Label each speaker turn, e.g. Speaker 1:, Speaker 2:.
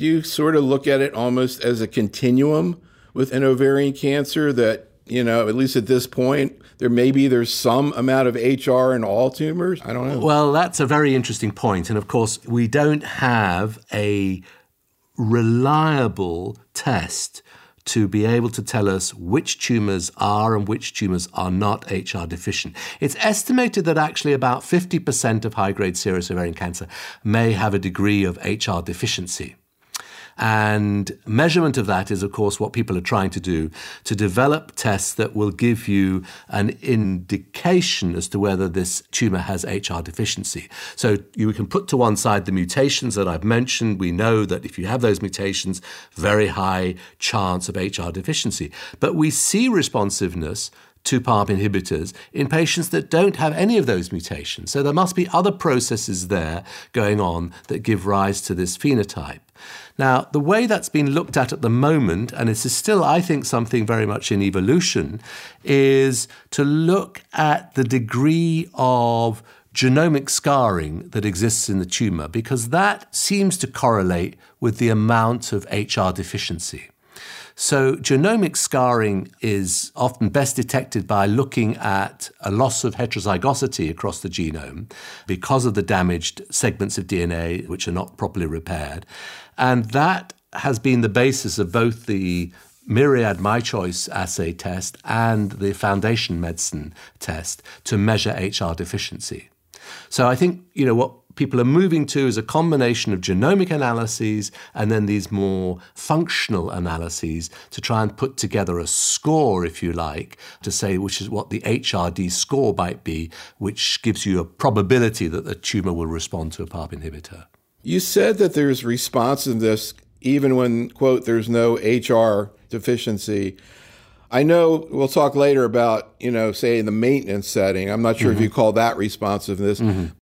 Speaker 1: Do you sort of look at it almost as a continuum within ovarian cancer that, at least at this point, there's some amount of HR in all tumors? I don't know.
Speaker 2: Well, that's a very interesting point. And of course, we don't have a reliable test to be able to tell us which tumors are and which tumors are not HR deficient. It's estimated that actually about 50% of high-grade serous ovarian cancer may have a degree of HR deficiency. And measurement of that is, of course, what people are trying to do, to develop tests that will give you an indication as to whether this tumor has HR deficiency. So you can put to one side the mutations that I've mentioned. We know that if you have those mutations, very high chance of HR deficiency. But we see responsiveness to PARP inhibitors in patients that don't have any of those mutations. So there must be other processes there going on that give rise to this phenotype. Now, the way that's been looked at the moment, and this is still, I think, something very much in evolution, is to look at the degree of genomic scarring that exists in the tumor, because that seems to correlate with the amount of HR deficiency. So genomic scarring is often best detected by looking at a loss of heterozygosity across the genome because of the damaged segments of DNA which are not properly repaired. And that has been the basis of both the Myriad MyChoice assay test and the Foundation Medicine test to measure HR deficiency. So I think, what people are moving to is a combination of genomic analyses and then these more functional analyses to try and put together a score, if you like, to say which is what the HRD score might be, which gives you a probability that the tumor will respond to a PARP inhibitor.
Speaker 1: You said that there's responsiveness even when, quote, there's no HR deficiency. I know we'll talk later about, say, in the maintenance setting. I'm not sure if you call that responsiveness.